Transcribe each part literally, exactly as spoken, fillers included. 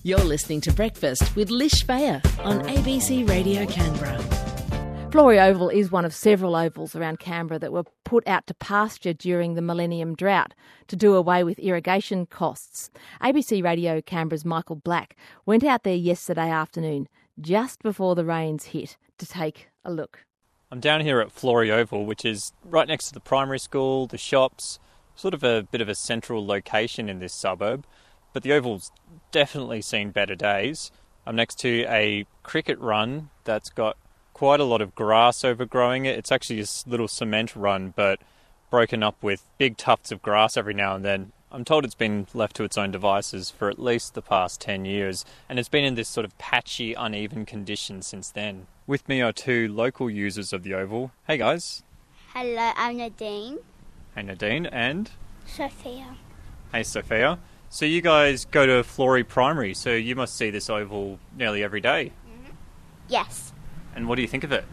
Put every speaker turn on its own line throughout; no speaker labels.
You're listening to Breakfast with Lish Fayer on A B C Radio Canberra.
Flory Oval is one of several ovals around Canberra that were put out to pasture during the Millennium Drought to do away with irrigation costs. A B C Radio Canberra's Michael Black went out there yesterday afternoon, just before the rains hit, to take a look.
I'm down here at Flory Oval, which is right next to the primary school, the shops, sort of a bit of a central location in this suburb. But the Oval's definitely seen better days. I'm next to a cricket run that's got quite a lot of grass overgrowing it. It's actually a little cement run, but broken up with big tufts of grass every now and then. I'm told it's been left to its own devices for at least the past ten years, and it's been in this sort of patchy, uneven condition since then. With me are two local users of the Oval. Hey guys.
Hello, I'm Nadine.
Hey Nadine, and?
Sophia.
Hey Sophia. So you guys go to Flory Primary, so you must see this Oval nearly every day.
Mm-hmm. Yes.
And what do you think of it?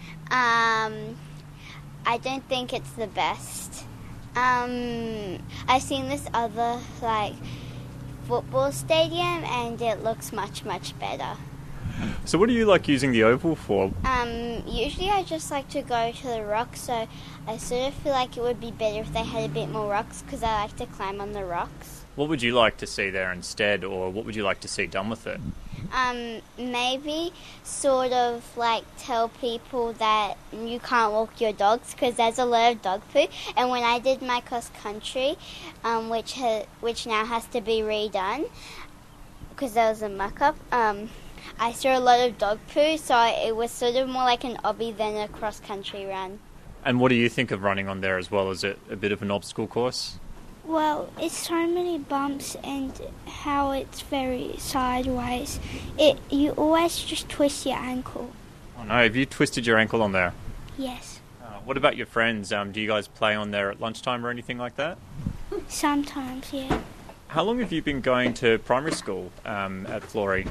Um, I don't think it's the best. Um, I've seen this other, like, football stadium, and it looks much, much better.
So what do you like using the Oval for?
Um, usually I just like to go to the rocks, so I sort of feel like it would be better if they had a bit more rocks, because I like to climb on the rocks.
What would you like to see there instead, or what would you like to see done with it?
Um, maybe sort of like tell people that you can't walk your dogs because there's a lot of dog poo. And when I did my cross country, um, which ha- which now has to be redone because there was a muck up, um, I saw a lot of dog poo, so it was sort of more like an obby than a cross country run.
And what do you think of running on there as well? Is it a bit of an obstacle course?
Well, it's so many bumps and how it's very sideways. It you always just twist your ankle.
Oh no, have you twisted your ankle on there?
Yes.
Uh, what about your friends? Um, do you guys play on there at lunchtime or anything like that?
Sometimes, yeah.
How long have you been going to primary school um, at Flory?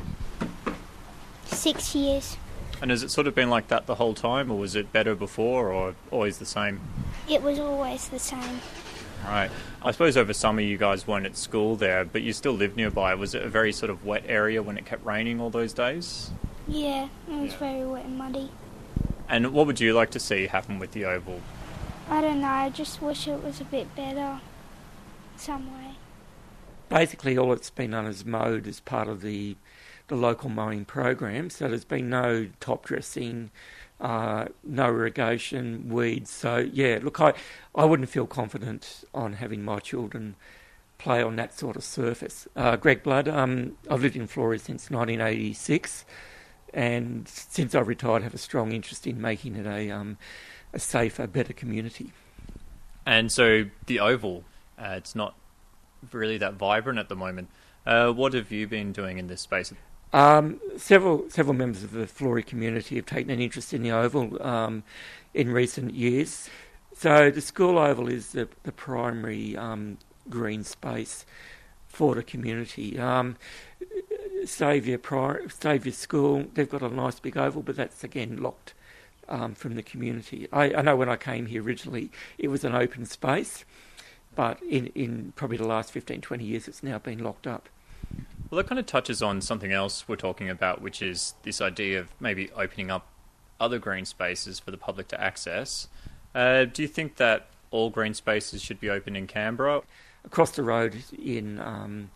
Six years.
And has it sort of been like that the whole time, or was it better before, or always the same?
It was always the same.
Right. I suppose over summer you guys weren't at school there, but you still lived nearby. Was it a very sort of wet area when it kept raining all those days?
Yeah, it was
Yeah.
very wet and muddy.
And what would you like to see happen with the Oval?
I don't know, I just wish it was a bit better some way.
Basically all it's been done is mowed as part of the the local mowing program, so there's been no top dressing, uh, no irrigation, weeds. So yeah, look, I, I wouldn't feel confident on having my children play on that sort of surface. Uh, Greg Blood, um, I've lived in Flory since nineteen eighty-six, and since I've retired, have a strong interest in making it a um, a safer, better community.
And so the Oval, uh, it's not really that vibrant at the moment. Uh, what have you been doing in this space?
Um, several several members of the Flory community have taken an interest in the Oval um, in recent years. So the school Oval is the, the primary um, green space for the community. Um, Saviour, Pri- Saviour School, they've got a nice big oval, but that's again locked um, from the community. I, I know when I came here originally it was an open space, but in, in probably the last fifteen, twenty years it's now been locked up.
Well, that kind of touches on something else we're talking about, which is this idea of maybe opening up other green spaces for the public to access. Uh, do you think that all green spaces should be open in Canberra?
Across the road in um,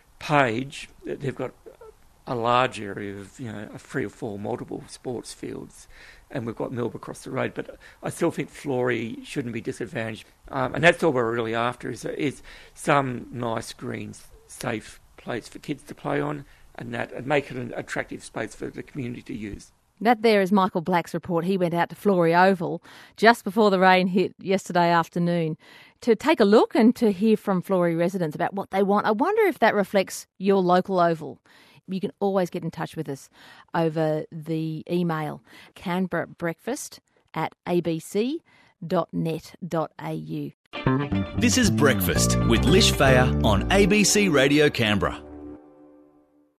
Page, they've got a large area of, you know, three or four multiple sports fields, and we've got Melba across the road. But I still think Flory shouldn't be disadvantaged, um, and that's all we're really after is, is some nice green, safe place for kids to play on, and that and make it an attractive space for the community to use.
That there is Michael Black's report. He went out to Flory Oval just before the rain hit yesterday afternoon to take a look and to hear from Flory residents about what they want. I wonder if that reflects your local Oval. You can always get in touch with us over the email canberra breakfast at a b c dot net dot a u.
This is Breakfast with Lish Fayer on A B C Radio Canberra.